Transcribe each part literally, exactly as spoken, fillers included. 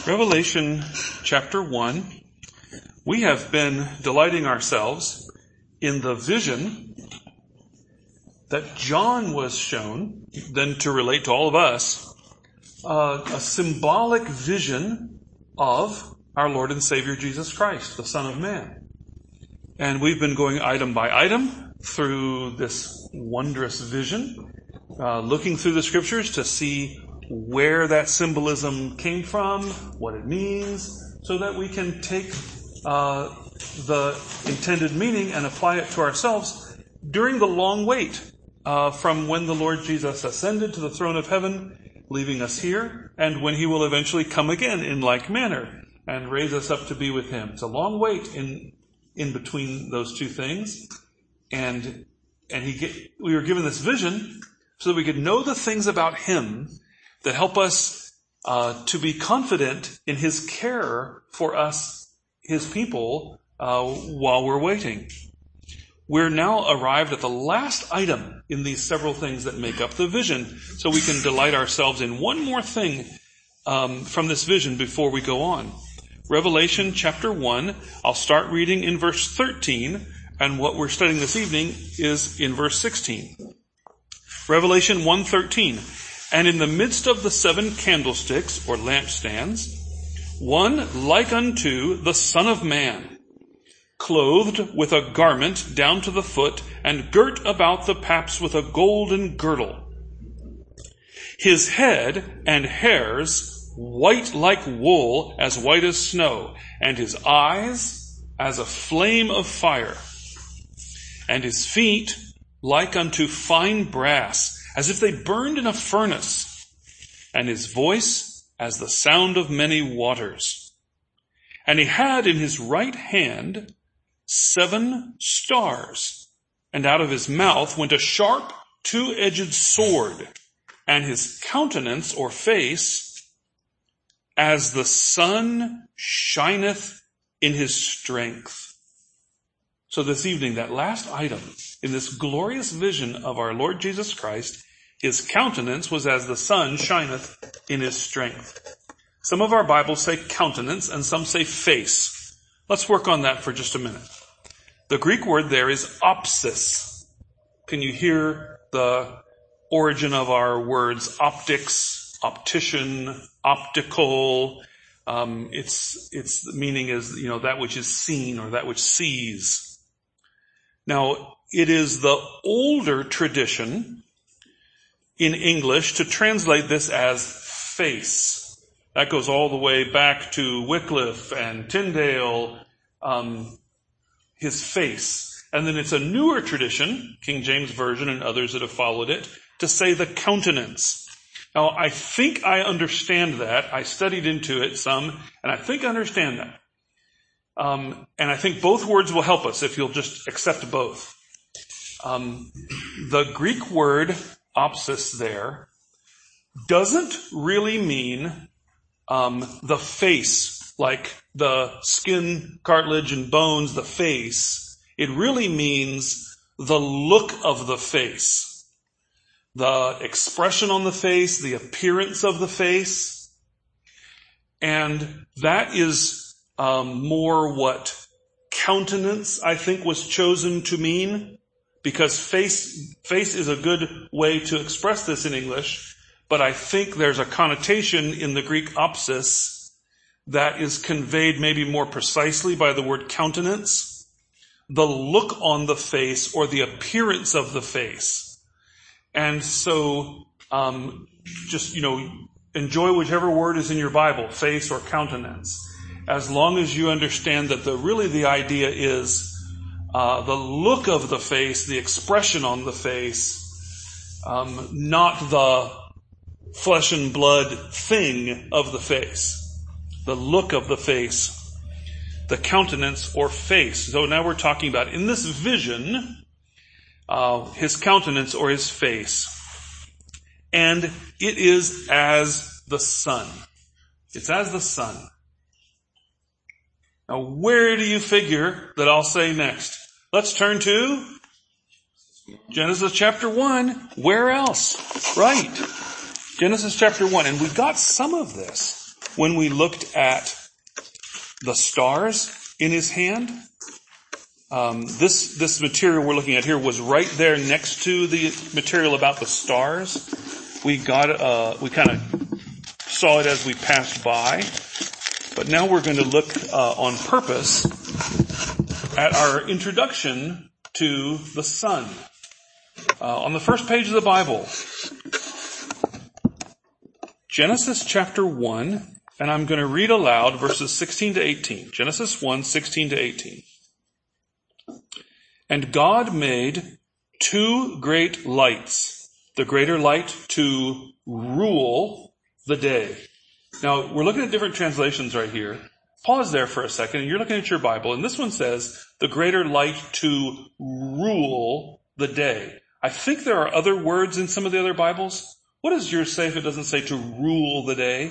Revelation chapter one, we have been delighting ourselves in the vision that John was shown, then to relate to all of us, uh, a symbolic vision of our Lord and Savior Jesus Christ, the Son of Man. And we've been going item by item through this wondrous vision, uh, looking through the scriptures to see where that symbolism came from, what it means, so that we can take uh, the intended meaning and apply it to ourselves during the long wait uh, from when the Lord Jesus ascended to the throne of heaven, leaving us here, and when he will eventually come again in like manner and raise us up to be with him. It's a long wait in in between those two things, and and he get, we were given this vision so that we could know the things about him that help us uh, to be confident in his care for us, his people, uh, while we're waiting. We're now arrived at the last item in these several things that make up the vision, so we can delight ourselves in one more thing um, from this vision before we go on. Revelation chapter one, I'll start reading in verse thirteen, and what we're studying this evening is in verse sixteen. Revelation one thirteen. And in the midst of the seven candlesticks, or lampstands, one like unto the Son of Man, clothed with a garment down to the foot, and girt about the paps with a golden girdle. His head and hairs white like wool, as white as snow, and his eyes as a flame of fire, and his feet like unto fine brass, as if they burned in a furnace, and his voice as the sound of many waters. And he had in his right hand seven stars, and out of his mouth went a sharp two-edged sword, and his countenance or face as the sun shineth in his strength. So this evening, that last item in this glorious vision of our Lord Jesus Christ, his countenance was as the sun shineth in his strength. Some of our Bibles say countenance and some say face. Let's work on that for just a minute. The Greek word there is opsis. Can you hear the origin of our words optics, optician, optical? Um, its, its meaning is, you know, that which is seen or that which sees. Now, it is the older tradition in English to translate this as face. That goes all the way back to Wycliffe and Tyndale, um, his face. And then it's a newer tradition, King James Version and others that have followed it, to say the countenance. Now, I think I understand that. I studied into it some, and I think I understand that. Um, and I think both words will help us if you'll just accept both. Um, the Greek word opsis there doesn't really mean um, the face, like the skin, cartilage, and bones, the face. It really means the look of the face, the expression on the face, the appearance of the face. And that is um, more what countenance, I think, was chosen to mean. Because face, face is a good way to express this in English, but I think there's a connotation in the Greek opsis that is conveyed maybe more precisely by the word countenance. The look on the face or the appearance of the face. And so, um, just, you know, enjoy whichever word is in your Bible, face or countenance, as long as you understand that the really the idea is Uh, the look of the face, the expression on the face, um, not the flesh and blood thing of the face. The look of the face, the countenance or face. So now we're talking about, in this vision, uh, his countenance or his face. And it is as the sun. It's as the sun. Now, where do you figure that I'll say next? Let's turn to Genesis chapter one. Where else? Right. Genesis chapter one. And we got some of this when we looked at the stars in his hand. Um, this this material we're looking at here was right there next to the material about the stars. We got uh, we kind of saw it as we passed by, but now we're going to look uh, on purpose at our introduction to the sun. Uh, on the first page of the Bible, Genesis chapter one, and I'm going to read aloud verses sixteen to eighteen. Genesis one, sixteen to eighteen. And God made two great lights, the greater light to rule the day. Now, we're looking at different translations right here. Pause there for a second, and you're looking at your Bible, and this one says, the greater light to rule the day. I think there are other words in some of the other Bibles. What does yours say if it doesn't say to rule the day?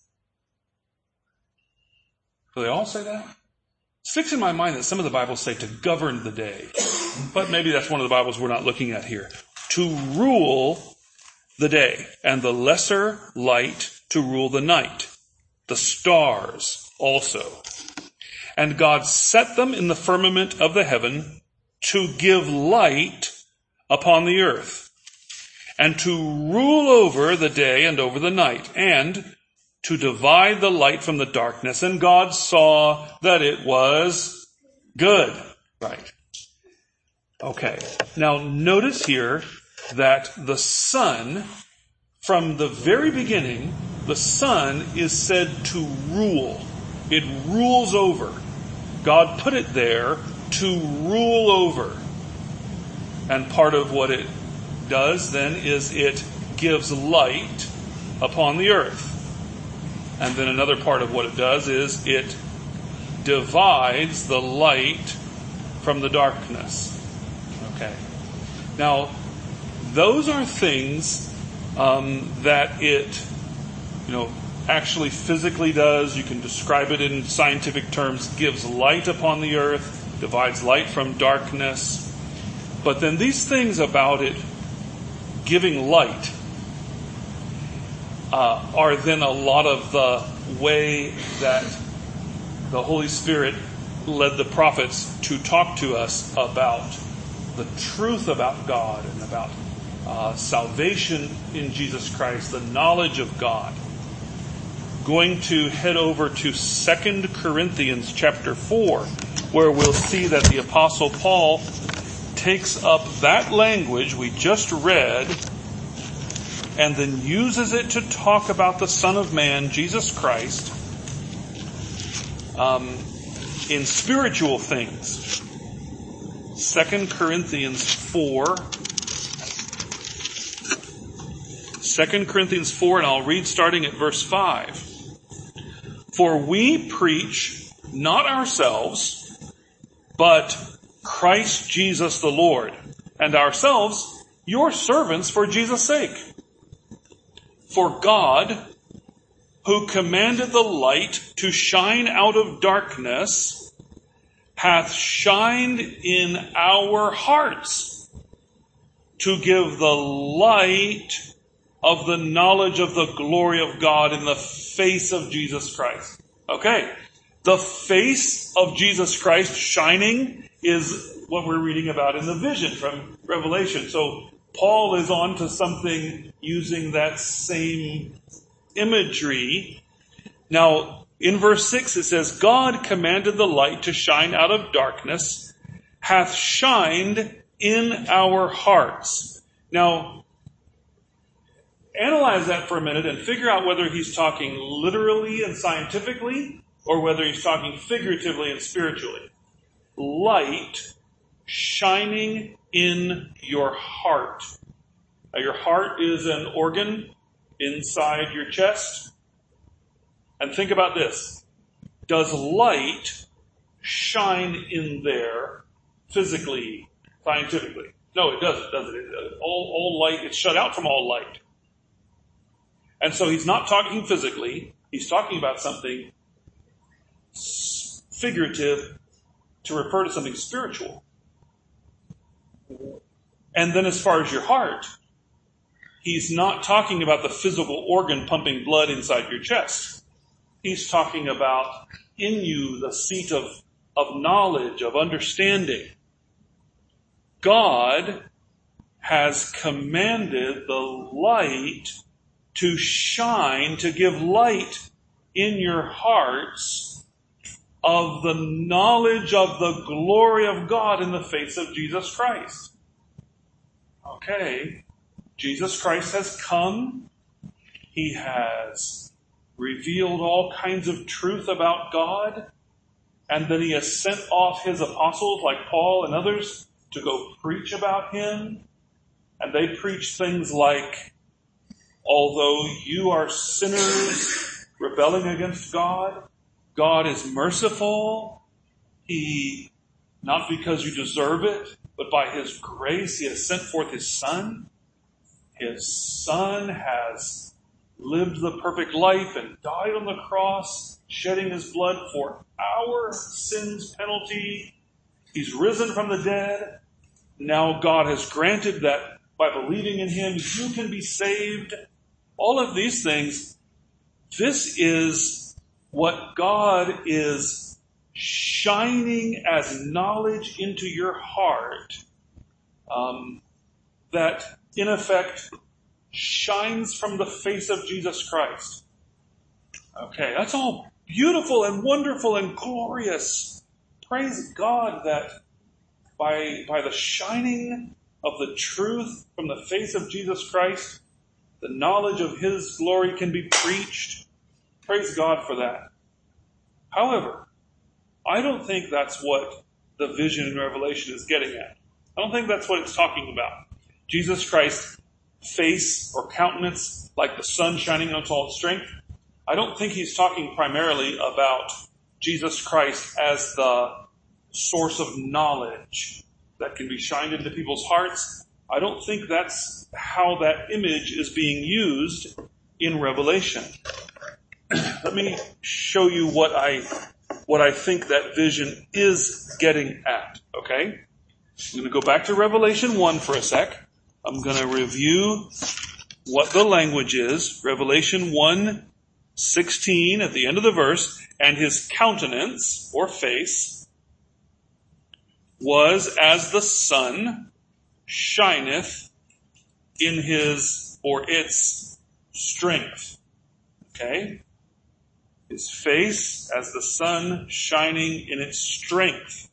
Do they all say that? Sticks in my mind that some of the Bibles say to govern the day. But maybe that's one of the Bibles we're not looking at here. To rule the day, and the lesser light to rule the night. The stars also. And God set them in the firmament of the heaven to give light upon the earth, and to rule over the day and over the night, and to divide the light from the darkness. And God saw that it was good. Right. Okay. Now notice here that the sun, from the very beginning, the sun is said to rule. It rules over. God put it there to rule over. And part of what it does then is it gives light upon the earth. And then another part of what it does is it divides the light from the darkness. Okay. Now, those are things um, that it, you know, actually physically does. You can describe it in scientific terms. Gives light upon the earth, divides light from darkness. But then these things about it giving light uh, are then a lot of the way that the Holy Spirit led the prophets to talk to us about the truth about God and about uh, salvation in Jesus Christ, the knowledge of God. Going to head over to Second Corinthians chapter four, where we'll see that the Apostle Paul takes up that language we just read and then uses it to talk about the Son of Man, Jesus Christ, um, in spiritual things. Second Corinthians four. Second Corinthians four, and I'll read starting at verse five. For we preach not ourselves, but Christ Jesus the Lord, and ourselves your servants for Jesus' sake. For God, who commanded the light to shine out of darkness, hath shined in our hearts to give the light of the knowledge of the glory of God in the face of Jesus Christ. Okay. The face of Jesus Christ shining is what we're reading about in the vision from Revelation. So Paul is on to something using that same imagery. Now, in verse six it says, God commanded the light to shine out of darkness, hath shined in our hearts. Now, analyze that for a minute and figure out whether he's talking literally and scientifically or whether he's talking figuratively and spiritually. Light shining in your heart. Now, your heart is an organ inside your chest. And think about this. Does light shine in there physically, scientifically? No, it doesn't, does it? All, all light, it's shut out from all light. And so he's not talking physically. He's talking about something figurative to refer to something spiritual. And then as far as your heart, he's not talking about the physical organ pumping blood inside your chest. he's talking about in you the seat of, of knowledge, of understanding. God has commanded the light to shine, to give light in your hearts of the knowledge of the glory of God in the face of Jesus Christ. Okay, Jesus Christ has come. He has revealed all kinds of truth about God. And then he has sent off his apostles like Paul and others to go preach about him. And they preach things like, although you are sinners rebelling against God, God is merciful. He, not because you deserve it, but by his grace, he has sent forth his Son. His Son has lived the perfect life and died on the cross, shedding his blood for our sins' penalty. He's risen from the dead. Now God has granted that by believing in him, you can be saved. All of these things, this is what God is shining as knowledge into your heart, um, that in effect shines from the face of Jesus Christ. Okay, that's all beautiful and wonderful and glorious. Praise God that by, by the shining of the truth from the face of Jesus Christ, the knowledge of his glory can be preached. Praise God for that. However, I don't think that's what the vision in Revelation is getting at. I don't think that's what it's talking about. Jesus Christ's face or countenance like the sun shining on its all strength. I don't think he's talking primarily about Jesus Christ as the source of knowledge that can be shined into people's hearts. I don't think that's how that image is being used in Revelation. Let me show you what I what I think that vision is getting at, okay? I'm going to go back to Revelation one for a sec. I'm going to review what the language is. Revelation one sixteen at the end of the verse, and his countenance or face was as the sun shineth in his or its strength. Okay? His face as the sun shining in its strength.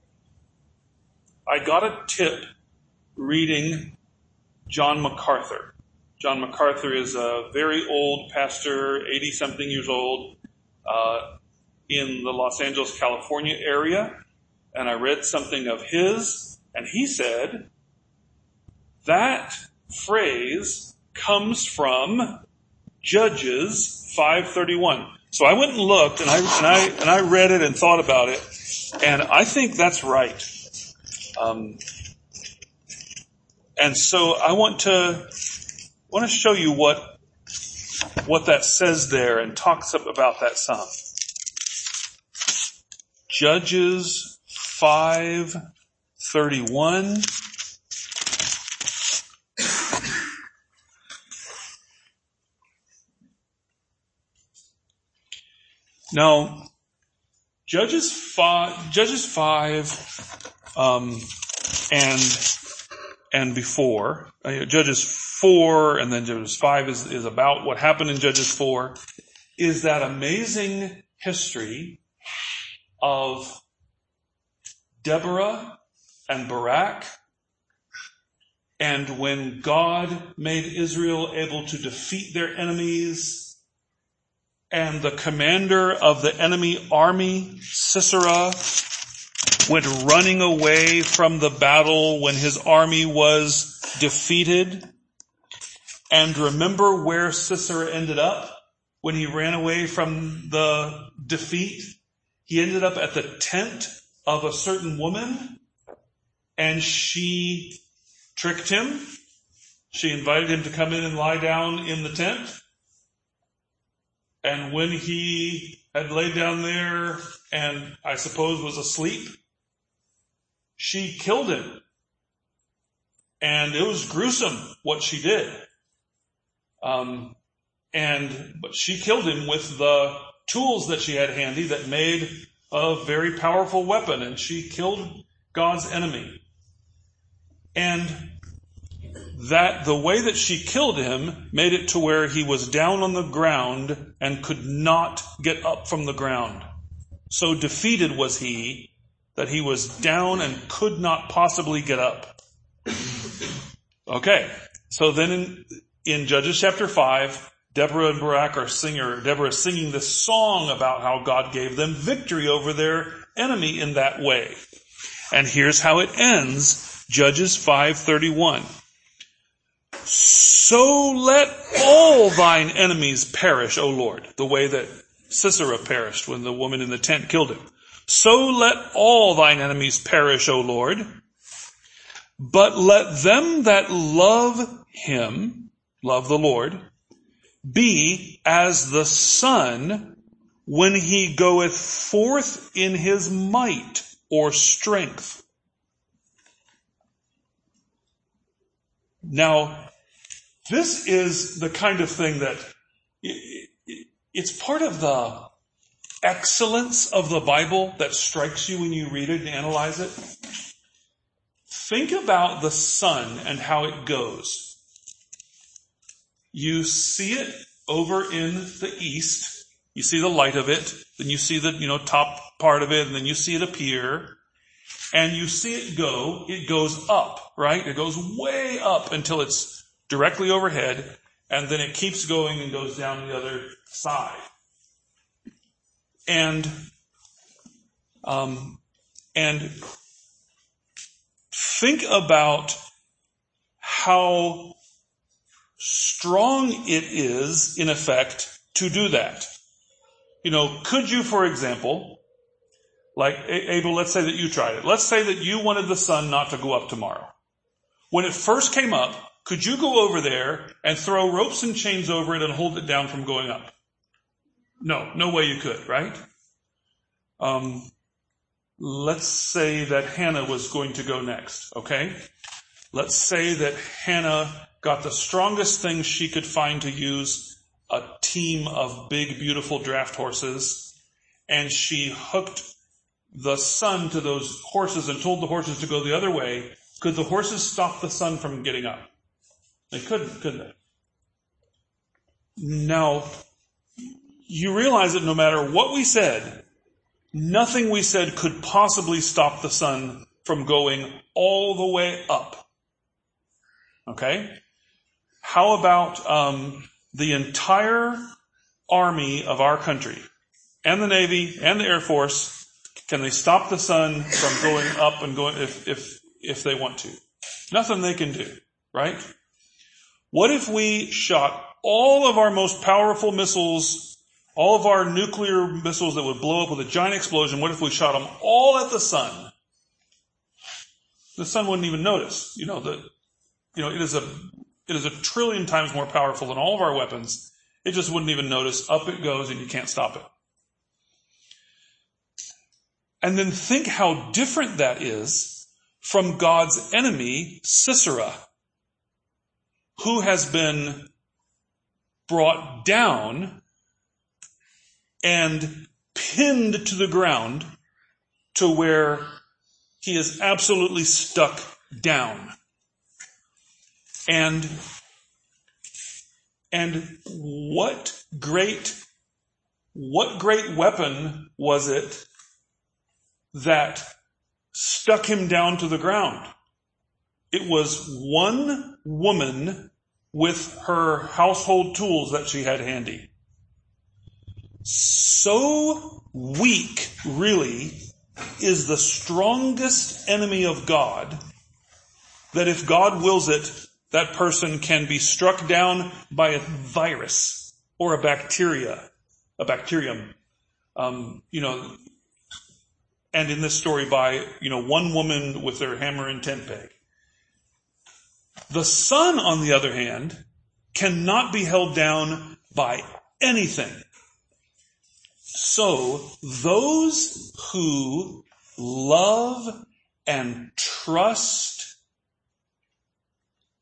I got a tip reading John MacArthur. John MacArthur is a very old pastor, eighty-something years old, uh, in the Los Angeles, California area. And I read something of his, and he said, that phrase comes from Judges five thirty-one. So I went and looked, and I and I and I read it and thought about it, and I think that's right. Um, and so I want to want to show you what what that says there and talks about that some. Judges five thirty-one. Now, Judges five, Judges five, um, and and before uh, Judges four, and then Judges five is is about what happened in Judges four. Is that amazing history of Deborah and Barak, and when God made Israel able to defeat their enemies. And the commander of the enemy army, Sisera, went running away from the battle when his army was defeated. And remember where Sisera ended up when he ran away from the defeat? He ended up at the tent of a certain woman, and she tricked him. She invited him to come in and lie down in the tent. And when he had laid down there and I suppose was asleep, she killed him. And it was gruesome what she did. Um, and, but she killed him with the tools that she had handy that made a very powerful weapon, and she killed God's enemy. And that the way that she killed him made it to where he was down on the ground and could not get up from the ground. So defeated was he that he was down and could not possibly get up. Okay, so then in, in Judges chapter five, Deborah and Barak are singer. Deborah is singing this song about how God gave them victory over their enemy in that way. And here's how it ends, Judges five thirty-one. So let all thine enemies perish, O Lord, the way that Sisera perished when the woman in the tent killed him. So let all thine enemies perish, O Lord, but let them that love him, love the Lord, be as the sun when he goeth forth in his might or strength. Now, this is the kind of thing that it's part of the excellence of the Bible that strikes you when you read it and analyze it. Think about the sun and how it goes. You see it over in the east. You see the light of it. Then you see the, you know, top part of it, and then you see it appear. And you see it go. It goes up, right? It goes way up until it's directly overhead, and then it keeps going and goes down the other side. And, um, and think about how strong it is, in effect, to do that. You know, could you, for example, like, Abel, let's say that you tried it. Let's say that you wanted the sun not to go up tomorrow. When it first came up, could you go over there and throw ropes and chains over it and hold it down from going up? No, no way you could, right? Um, let's say that Hannah was going to go next, okay? Let's say that Hannah got the strongest thing she could find to use, a team of big, beautiful draft horses, and she hooked the sun to those horses and told the horses to go the other way. Could the horses stop the sun from getting up? They couldn't, could they? Now, you realize that no matter what we said, nothing we said could possibly stop the sun from going all the way up. Okay? How about um, the entire army of our country, and the Navy, and the Air Force? Can they stop the sun from going up and going if if if they want to? Nothing they can do, right? What if we shot all of our most powerful missiles, all of our nuclear missiles that would blow up with a giant explosion, what if we shot them all at the sun? The sun wouldn't even notice. You know, the, you know, it is a, it is a trillion times more powerful than all of our weapons. It just wouldn't even notice. Up it goes and you can't stop it. And then think how different that is from God's enemy, Sisera, who has been brought down and pinned to the ground to where he is absolutely stuck down. And, and what great, what great weapon was it that stuck him down to the ground? It was one woman with her household tools that she had handy. So weak, really, is the strongest enemy of God that if God wills it, that person can be struck down by a virus or a bacteria, a bacterium. Um, you know, and in this story by, you know, one woman with their hammer and tent peg. The sun, on the other hand, cannot be held down by anything. So, those who love and trust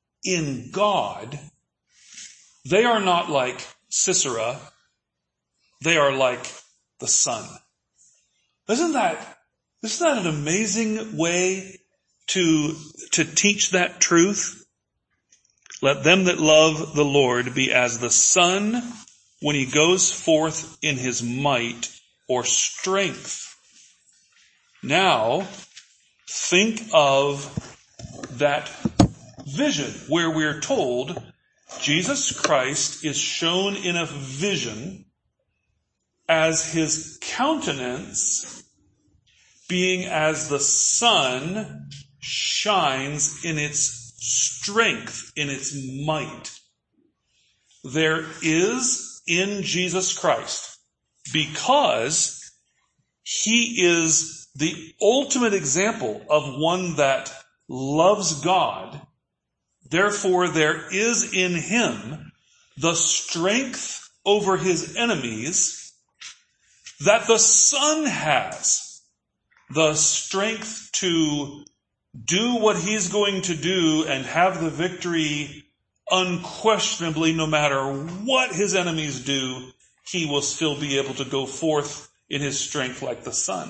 in God, they are not like Sisera, they are like the sun. Isn't that, isn't that an amazing way to, to teach that truth? Let them that love the Lord be as the sun when he goes forth in his might or strength. Now, think of that vision where we're told Jesus Christ is shown in a vision as his countenance being as the sun shines in its strength, in its might. There is in Jesus Christ, because he is the ultimate example of one that loves God, therefore there is in him the strength over his enemies that the sun has. The strength to do what he's going to do and have the victory unquestionably, no matter what his enemies do, he will still be able to go forth in his strength like the sun.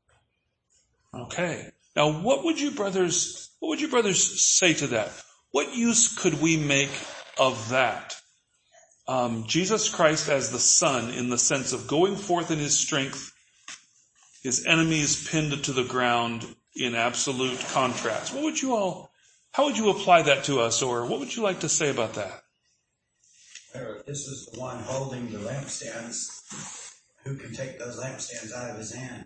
Okay. Now, what would you brothers, what would you brothers say to that? What use could we make of that? Um, Jesus Christ as the sun in the sense of going forth in his strength, his enemies pinned to the ground in absolute contrast. What would you all, how would you apply that to us, or what would you like to say about that? Well, this is the one holding the lampstands. Who can take those lampstands out of his hand?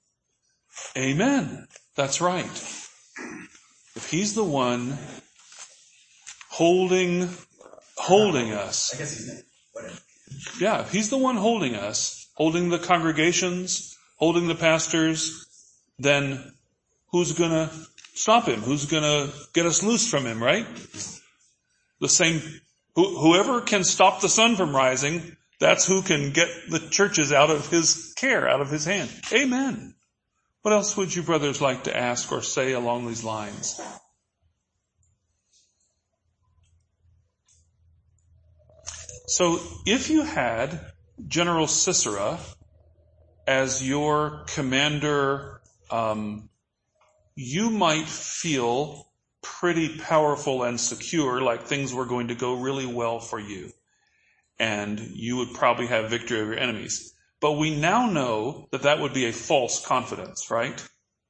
Amen. That's right. If he's the one holding, holding us. I guess he's not. Whatever. Yeah, if he's the one holding us, holding the congregations, holding the pastors, then who's going to stop him? Who's going to get us loose from him, right? The same, who, whoever can stop the sun from rising, that's who can get the churches out of his care, out of his hand. Amen. What else would you brothers like to ask or say along these lines? So if you had General Sisera as your commander, um, you might feel pretty powerful and secure, like things were going to go really well for you. And you would probably have victory over your enemies. But we now know that that would be a false confidence, right?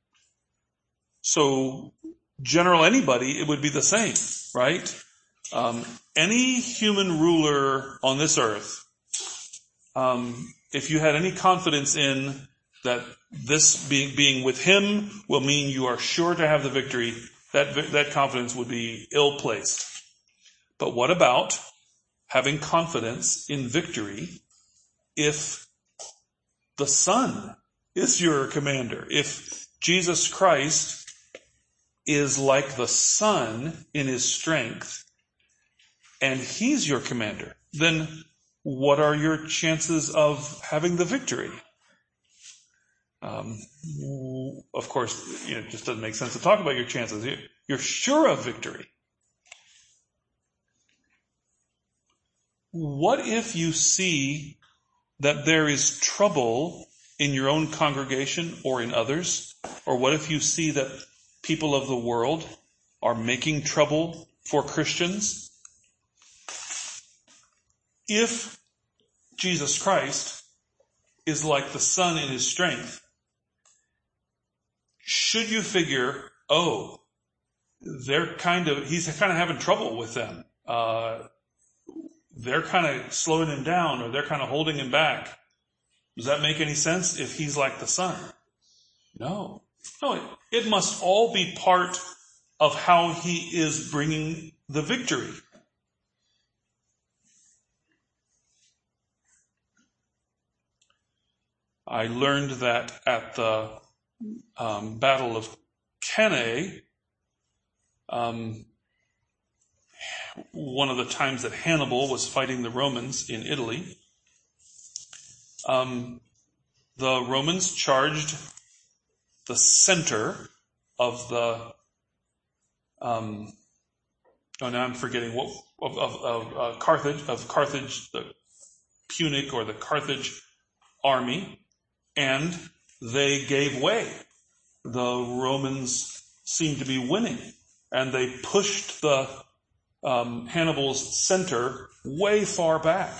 So, general anybody, it would be the same, right? Um, any human ruler on this earth, um, if you had any confidence in that this being, being with him will mean you are sure to have the victory, that, that confidence would be ill-placed. But what about having confidence in victory if the sun is your commander? If Jesus Christ is like the sun in his strength and he's your commander, then what are your chances of having the victory? Um, of course, you know, it just doesn't make sense to talk about your chances. You're sure of victory. What if you see that there is trouble in your own congregation or in others? Or what if you see that people of the world are making trouble for Christians? If Jesus Christ is like the sun in his strength, should you figure, oh, they're kind of, he's kind of having trouble with them. Uh, they're kind of slowing him down, or they're kind of holding him back. Does that make any sense if he's like the sun? No. No, it, it must all be part of how he is bringing the victory. I learned that at the um, Battle of Cannae, um, one of the times that Hannibal was fighting the Romans in Italy, um, the Romans charged the center of the, um, oh, now I'm forgetting what, of, of, of uh, Carthage, of Carthage, the Punic or the Carthage army, and they gave way. The Romans seemed to be winning, and they pushed the um, Hannibal's center way far back.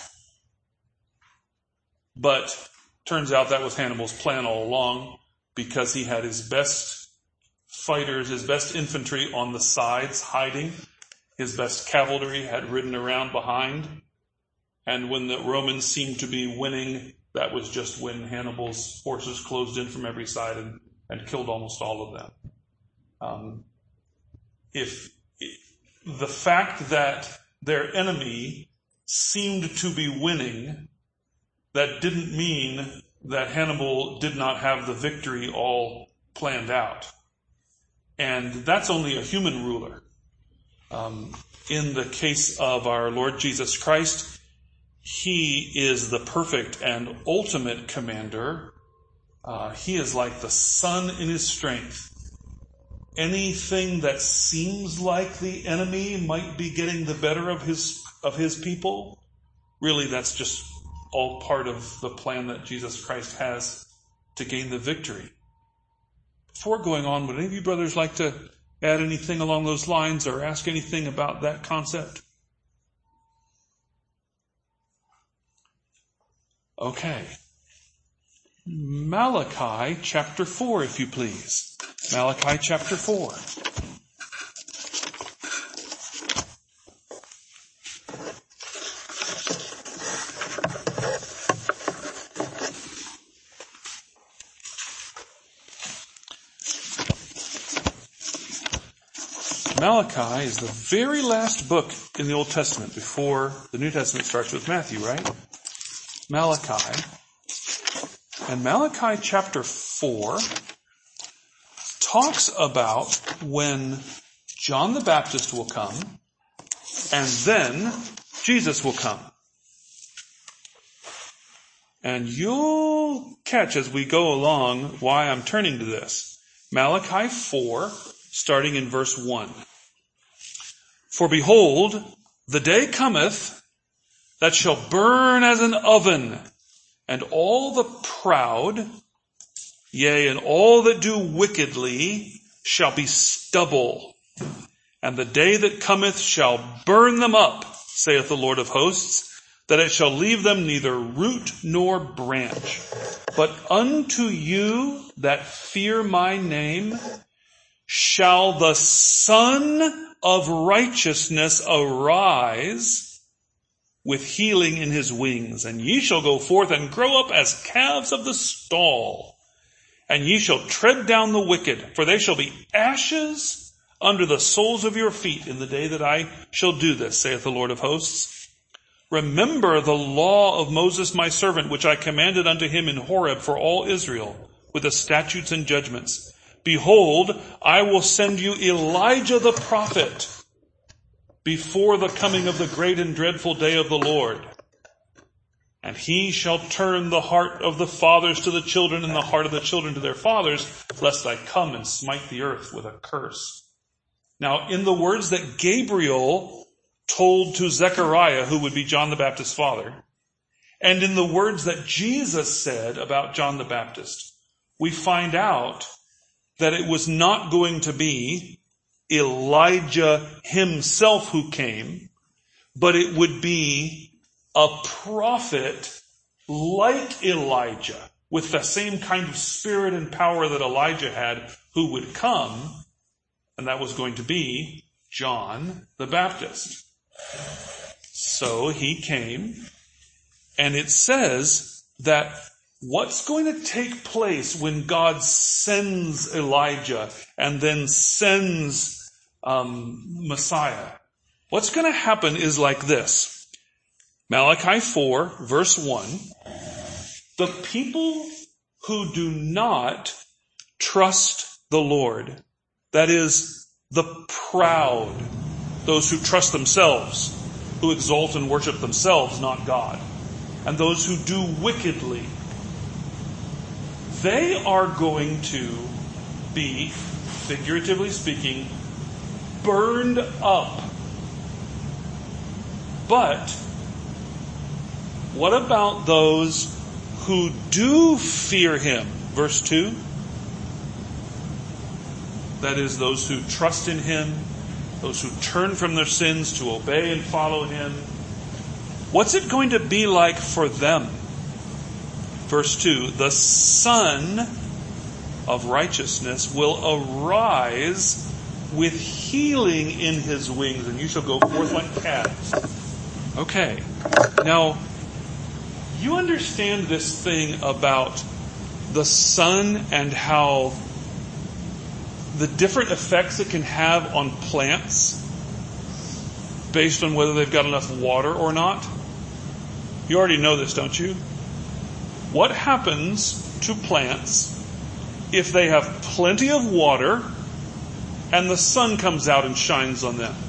But turns out that was Hannibal's plan all along, because he had his best fighters, his best infantry on the sides hiding. His best cavalry had ridden around behind. And when the Romans seemed to be winning, that was just when Hannibal's forces closed in from every side and, and killed almost all of them. Um, if, if the fact that their enemy seemed to be winning, that didn't mean that Hannibal did not have the victory all planned out. And that's only a human ruler. Um, in the case of our Lord Jesus Christ, he is the perfect and ultimate commander. Uh, he is like the sun in his strength. Anything that seems like the enemy might be getting the better of his of his people, really that's just all part of the plan that Jesus Christ has to gain the victory. Before going on, would any of you brothers like to add anything along those lines or ask anything about that concept? Okay. Malachi chapter four, if you please. Malachi chapter four. Malachi is the very last book in the Old Testament before the New Testament starts with Matthew, right? Malachi. And Malachi chapter four talks about when John the Baptist will come and then Jesus will come. And you'll catch as we go along why I'm turning to this. Malachi four, starting in verse one. For behold, the day cometh that shall burn as an oven, and all the proud, yea, and all that do wickedly shall be stubble. And the day that cometh shall burn them up, saith the Lord of hosts, that it shall leave them neither root nor branch. But unto you that fear my name shall the Son of righteousness arise with healing in his wings. And ye shall go forth and grow up as calves of the stall. And ye shall tread down the wicked, for they shall be ashes under the soles of your feet in the day that I shall do this, saith the Lord of hosts. Remember the law of Moses my servant, which I commanded unto him in Horeb for all Israel, with the statutes and judgments. Behold, I will send you Elijah the prophet before the coming of the great and dreadful day of the Lord. And he shall turn the heart of the fathers to the children and the heart of the children to their fathers, lest I come and smite the earth with a curse. Now, in the words that Gabriel told to Zechariah, who would be John the Baptist's father, and in the words that Jesus said about John the Baptist, we find out that it was not going to be Elijah himself who came, but it would be a prophet like Elijah, with the same kind of spirit and power that Elijah had, who would come, and that was going to be John the Baptist. So he came, and it says that what's going to take place when God sends Elijah and then sends um, Messiah? What's going to happen is like this. Malachi four, verse one. The people who do not trust the Lord, that is, the proud, those who trust themselves, who exalt and worship themselves, not God, and those who do wickedly, they are going to be, figuratively speaking, burned up. But what about those who do fear him. Verse two. That is, those who trust in him, those who turn from their sins to obey and follow him. What's it going to be like for them? Verse two, the Son of righteousness will arise with healing in his wings, and you shall go forth like calves. Okay. Now, you understand this thing about the sun and how the different effects it can have on plants based on whether they've got enough water or not? You already know this, don't you? What happens to plants if they have plenty of water and the sun comes out and shines on them?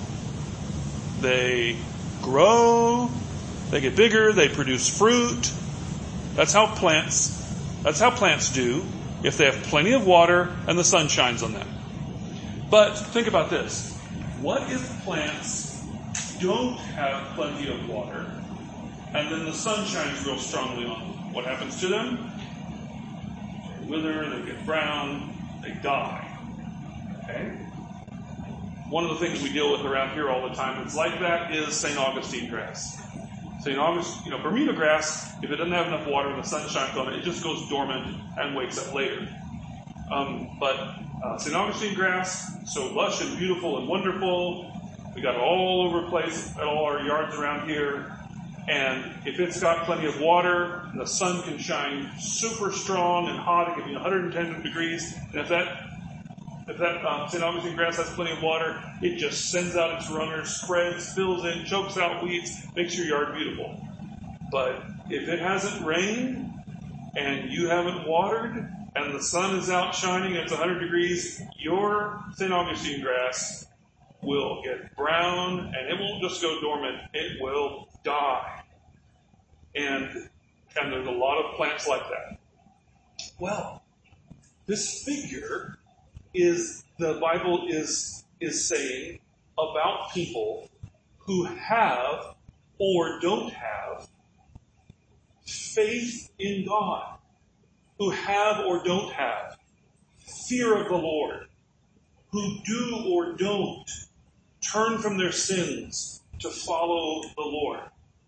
They grow, they get bigger, they produce fruit. That's how plants, that's how plants do if they have plenty of water and the sun shines on them. But think about this. What if plants don't have plenty of water and then the sun shines real strongly on them? What happens to them? They wither, they get brown, they die. Okay? One of the things we deal with around here all the time that's like that is Saint Augustine grass. Saint Augustine, you know, Bermuda grass, if it doesn't have enough water and the sun shines on it, it just goes dormant and wakes up later. Um, but uh, Saint Augustine grass, so lush and beautiful and wonderful. We got it all over the place at all our yards around here. And if it's got plenty of water, and the sun can shine super strong and hot, it can be one hundred ten degrees. And if that if that um, Saint Augustine grass has plenty of water, it just sends out its runners, spreads, fills in, chokes out weeds, makes your yard beautiful. But if it hasn't rained and you haven't watered and the sun is out shining and it's one hundred degrees, your Saint Augustine grass will get brown, and it won't just go dormant, it will die. And and there's a lot of plants like that. Well, this figure is, the Bible is is saying about people who have or don't have faith in God, who have or don't have fear of the Lord, who do or don't turn from their sins to follow the Lord.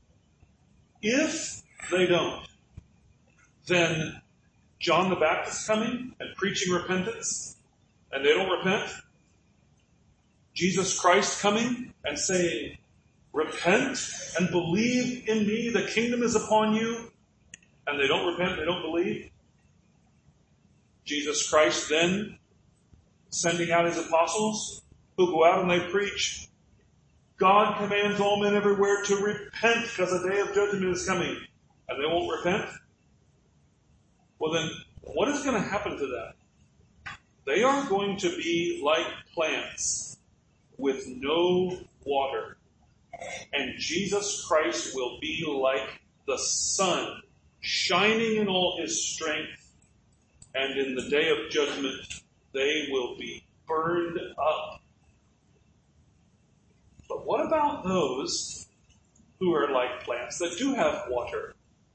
If they don't, then John the Baptist coming and preaching repentance, and they don't repent. Jesus Christ coming and saying, repent and believe in me, the kingdom is upon you, and they don't repent, they don't believe. Jesus Christ then sending out his apostles who go out and they preach, God commands all men everywhere to repent because the day of judgment is coming, and they won't repent. Well then, what is going to happen to them? They are going to be like plants with no water. And Jesus Christ will be like the sun, shining in all his strength. And in the day of judgment, they will be burned up. But what about those who are like plants that do have water?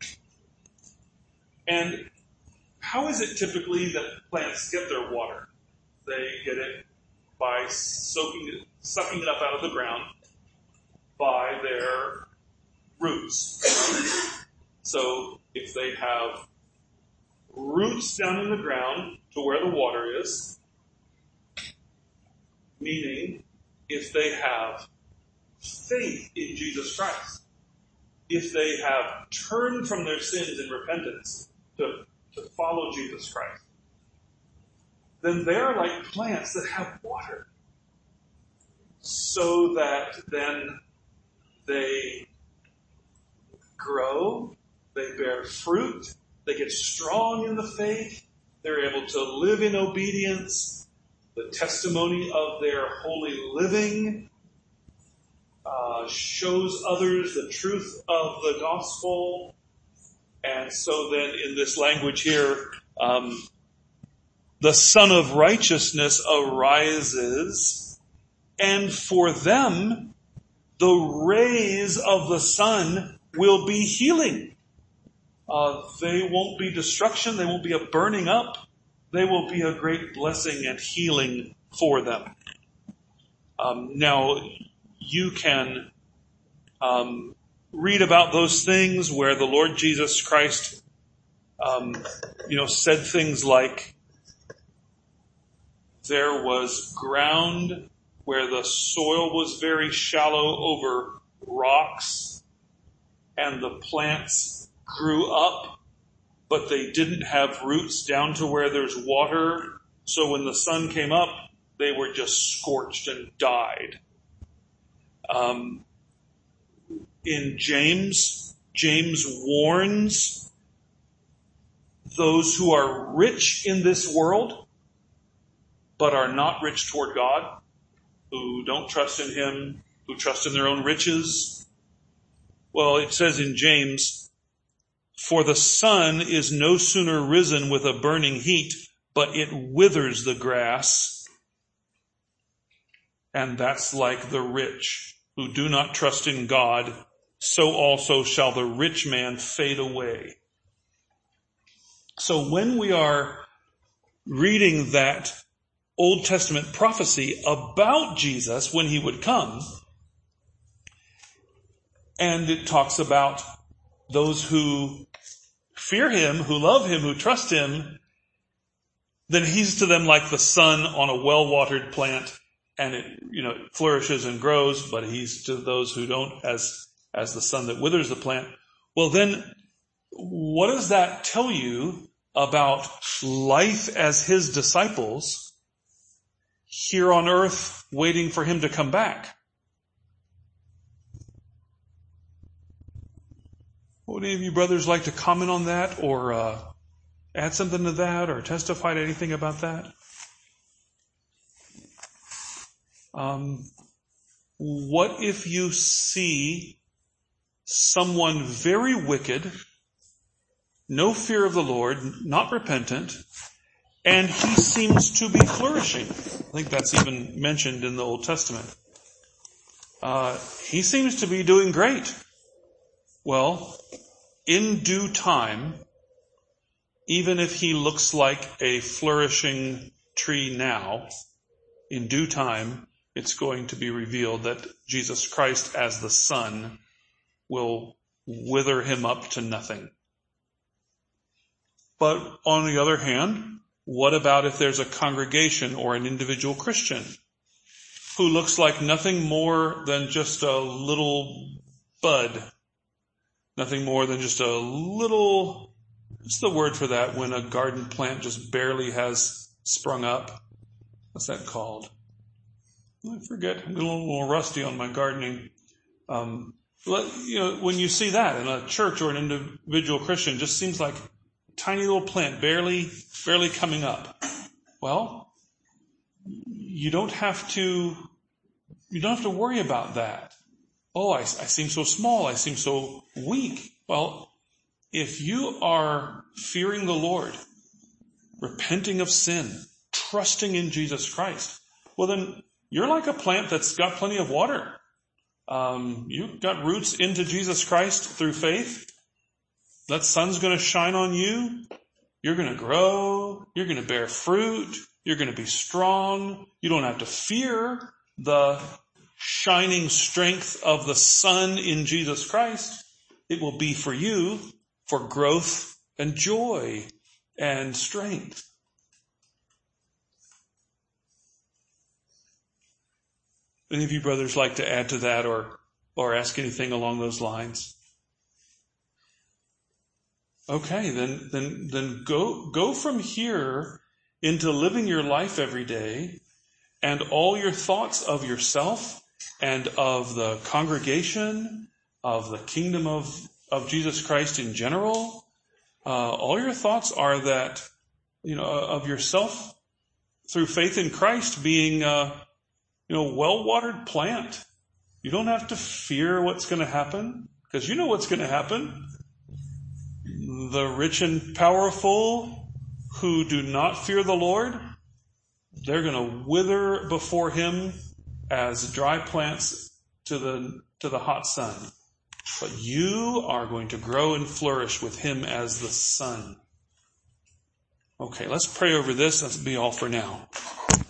And how is it typically that plants get their water? They get it by soaking it, sucking it up out of the ground by their roots. So if they have roots down in the ground to where the water is, meaning if they have faith in Jesus Christ, if they have turned from their sins in repentance to, to follow Jesus Christ, then they're like plants that have water, so that then they grow, they bear fruit, they get strong in the faith, they're able to live in obedience, the testimony of their holy living uh, shows others the truth of the gospel. And so then in this language here, um, the Son of Righteousness arises, and for them, the rays of the sun will be healing. Uh, they won't be destruction. They won't be a burning up. They will be a great blessing and healing for them. Um, now, you can um, read about those things where the Lord Jesus Christ, um, you know, said things like, there was ground where the soil was very shallow over rocks, and the plants grew up, but they didn't have roots down to where there's water. So when the sun came up, they were just scorched and died. Um, in James, James warns those who are rich in this world, but are not rich toward God, who don't trust in Him, who trust in their own riches. Well, it says in James, for the sun is no sooner risen with a burning heat, but it withers the grass. And that's like the rich who do not trust in God, so also shall the rich man fade away. So when we are reading that Old Testament prophecy about Jesus when He would come, and it talks about those who fear Him, who love Him, who trust Him, then He's to them like the sun on a well-watered plant, and it, you know, flourishes and grows, but He's to those who don't as, as the sun that withers the plant. Well, then, what does that tell you about life as His disciples here on earth waiting for Him to come back? Would any of you brothers like to comment on that, or uh, add something to that, or testify to anything about that? Um, what if you see someone very wicked, no fear of the Lord, not repentant, and he seems to be flourishing? I think that's even mentioned in the Old Testament. Uh, he seems to be doing great. Well, in due time, even if he looks like a flourishing tree now, in due time, it's going to be revealed that Jesus Christ as the sun will wither him up to nothing. But on the other hand, what about if there's a congregation or an individual Christian who looks like nothing more than just a little bud? Nothing more than just a little, what's the word for that when a garden plant just barely has sprung up? What's that called? I forget. I'm getting a little rusty on my gardening. Um, you know, when you see that in a church or an individual Christian, just seems like a tiny little plant, barely, barely coming up. Well, you don't have to, you don't have to worry about that. Oh, I, I seem so small. I seem so weak. Well, if you are fearing the Lord, repenting of sin, trusting in Jesus Christ, well then you're like a plant that's got plenty of water. Um, you've got roots into Jesus Christ through faith. That sun's going to shine on you. You're going to grow. You're going to bear fruit. You're going to be strong. You don't have to fear the shining strength of the sun in Jesus Christ. It will be for you for growth and joy and strength. Any of you brothers like to add to that or, or ask anything along those lines? Okay, then, then, then go, go from here into living your life every day, and all your thoughts of yourself and of the congregation, of the kingdom of, of Jesus Christ in general, uh, all your thoughts are that, you know, of yourself through faith in Christ being, uh, you know, well-watered plant. You don't have to fear what's going to happen, because you know what's going to happen. The rich and powerful who do not fear the Lord, they're going to wither before Him as dry plants to the to the hot sun. But you are going to grow and flourish with him as the son. Okay, let's pray over this. Let's be all for now.